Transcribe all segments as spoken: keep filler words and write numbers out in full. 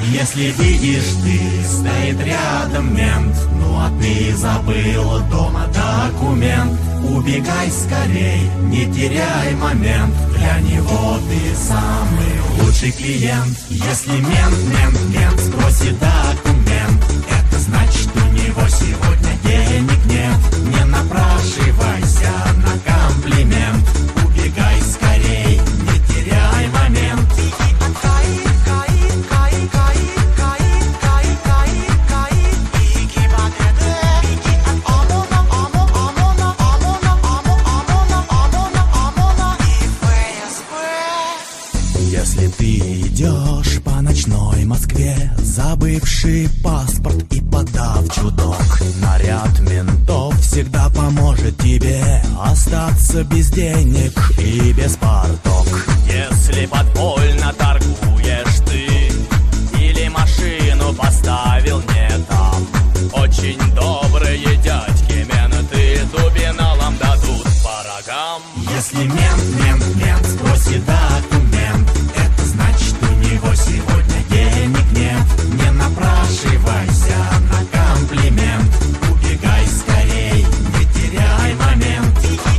Если видишь ты, стоит рядом мент, ну а ты забыл дома документ, убегай скорей, не теряй момент, для него ты самый лучший клиент. Если мент, мент, мент спросит документ, это значит у него сегодня денег нет. Не напрашивайся на комплимент, убегай скорей, не теряй момент. Если ты идешь по ночной Москве, забывший паспорт и подав чудок, наряд ментов всегда поможет тебе остаться без денег и без порток. Если подпольно торгуешь ты или машину поставил не там, очень добрые дядьки менты дубиналам дадут по рогам. Если мент, мент, мент спросит документ, это значит у него сегодня денег нет. Не напрашивайся на комплимент, убегай скорей, не теряй момент.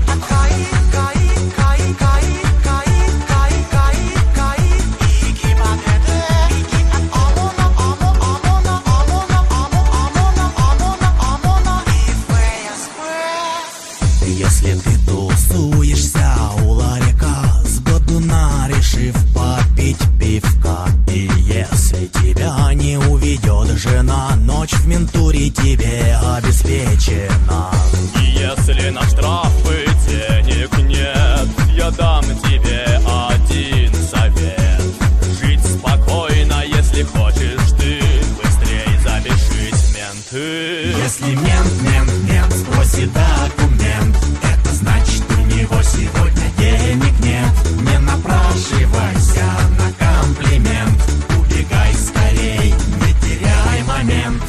Если ты тусуешься у ларька с годуна, решив попить пивка, и если тебя не уведет жена, ночь в ментуре тебе обеспечена. И если на штрафы денег нет, я дам тебе один совет: жить спокойно, если хочешь ты, быстрей запишись в менты. Если мент, мент, мент спросит документ, это значит у него сегодня денег нет. Не напрашивайся на комплимент, убегай скорей, не теряй момент.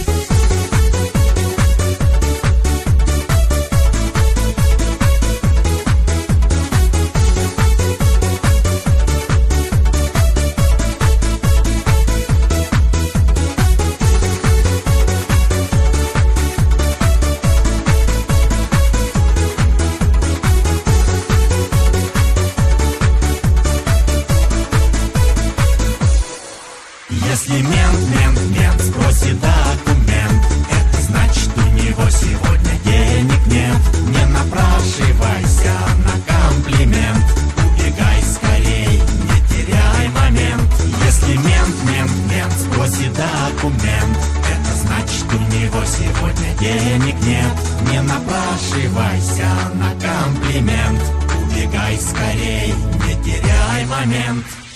Если мент, мент, мент спросит документ, это значит у него сегодня денег нет. Не напрашивайся на комплимент, убегай скорей, не теряй момент. Если мент, мент, мент спросит документ, это значит у него сегодня денег нет. Не напрашивайся на комплимент, убегай скорей, не теряй момент.